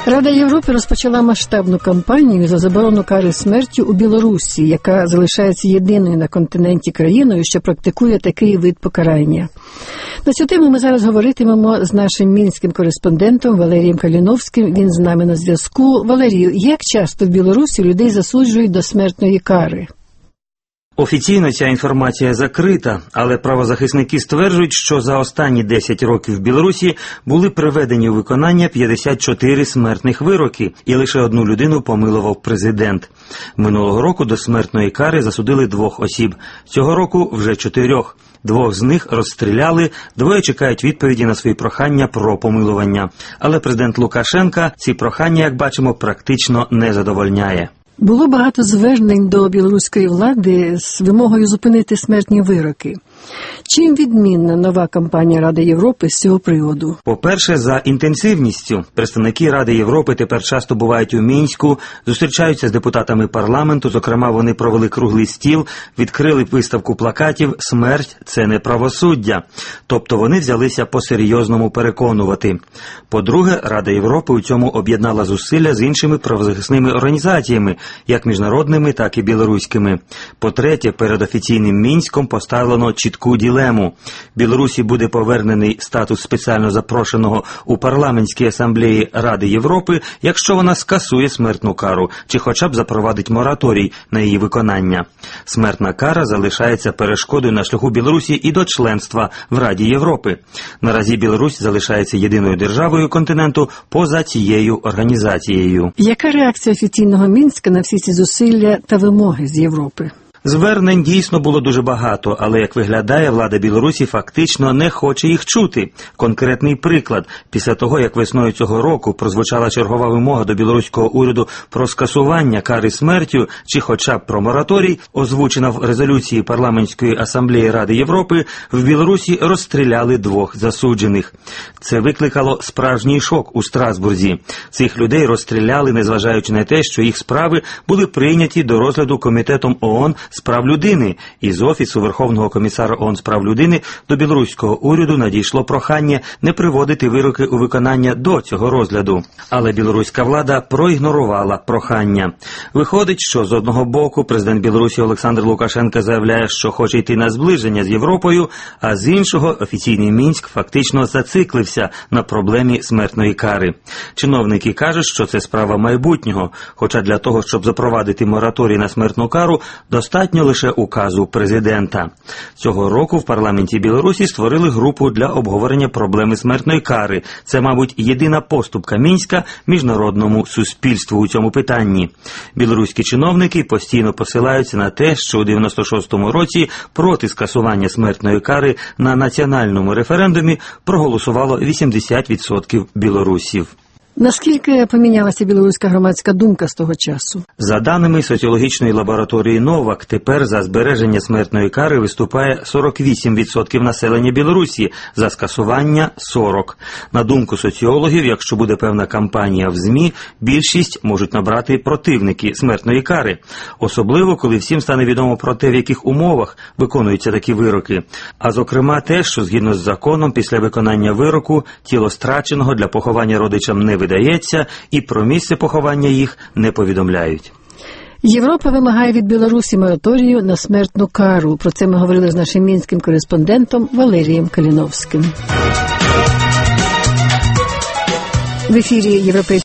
Рада Європи розпочала масштабну кампанію за заборону кари смертю у Білорусі, яка залишається єдиною на континенті країною, що практикує такий вид покарання. На цю тему ми зараз говоритимемо з нашим мінським кореспондентом Валерієм Каліновським. Він з нами на зв'язку. Валерію, як часто в Білорусі людей засуджують до смертної кари? Офіційно ця інформація закрита, але правозахисники стверджують, що за останні 10 років в Білорусі були приведені у виконання 54 смертних вироки, і лише одну людину помилував президент. Минулого року до смертної кари засудили 2 осіб, цього року вже 4. 2 з них розстріляли, 2 чекають відповіді на свої прохання про помилування. Але президент Лукашенка ці прохання, як бачимо, практично не задовольняє. Було багато звернень до білоруської влади з вимогою зупинити смертні вироки. Чим відмінна нова кампанія Ради Європи з цього приводу? По-перше, за інтенсивністю. Представники Ради Європи тепер часто бувають у Мінську, зустрічаються з депутатами парламенту, зокрема вони провели круглий стіл, відкрили виставку плакатів «Смерть – це не правосуддя». Тобто вони взялися по-серйозному переконувати. По-друге, Рада Європи у цьому об'єднала зусилля з іншими правозахисними організаціями, як міжнародними, так і білоруськими. По-третє, перед офіційним Мінськом поставлено чітку дилему. Білорусі буде повернений статус спеціально запрошеного у парламентській асамблеї Ради Європи, якщо вона скасує смертну кару, чи хоча б запровадить мораторій на її виконання. Смертна кара залишається перешкодою на шляху Білорусі і до членства в Раді Європи. Наразі Білорусь залишається єдиною державою континенту поза цією організацією. Яка реакція офіційного Мінська на всі ці зусилля та вимоги з Європи? Звернень дійсно було дуже багато, але, як виглядає, влада Білорусі фактично не хоче їх чути. Конкретний приклад. Після того, як весною цього року прозвучала чергова вимога до білоруського уряду про скасування кари смертю чи хоча б про мораторій, озвучена в резолюції парламентської асамблеї Ради Європи, в Білорусі розстріляли 2 засуджених. Це викликало справжній шок у Страсбурзі. Цих людей розстріляли, незважаючи на те, що їх справи були прийняті до розгляду Комітетом ООН з прав людини, і з Офісу Верховного комісара ООН з прав людини до білоруського уряду надійшло прохання не приводити вироки у виконання до цього розгляду. Але білоруська влада проігнорувала прохання. Виходить, що з одного боку президент Білорусі Олександр Лукашенко заявляє, що хоче йти на зближення з Європою, а з іншого офіційний Мінськ фактично зациклився на проблемі смертної кари. Чиновники кажуть, що це справа майбутнього, хоча для того, щоб запровадити мораторій на смертну кару, достатньо лише указу президента. Цього року в парламенті Білорусі створили групу для обговорення проблеми смертної кари. Це, мабуть, єдина поступка Мінська міжнародному суспільству у цьому питанні. Білоруські чиновники постійно посилаються на те, що у 96-му році проти скасування смертної кари на національному референдумі проголосувало 80% білорусів. Наскільки помінялася білоруська громадська думка з того часу? За даними соціологічної лабораторії «Новак», тепер за збереження смертної кари виступає 48% населення Білорусі, за скасування – 40%. На думку соціологів, якщо буде певна кампанія в ЗМІ, більшість можуть набрати противники смертної кари. Особливо, коли всім стане відомо про те, в яких умовах виконуються такі вироки. А зокрема те, що згідно з законом після виконання вироку тіло страченого для поховання родичам не видається, і про місце поховання їх не повідомляють. Європа вимагає від Білорусі мораторію на смертну кару. Про це ми говорили з нашим мінським кореспондентом Валерієм Каліновським. В ефірі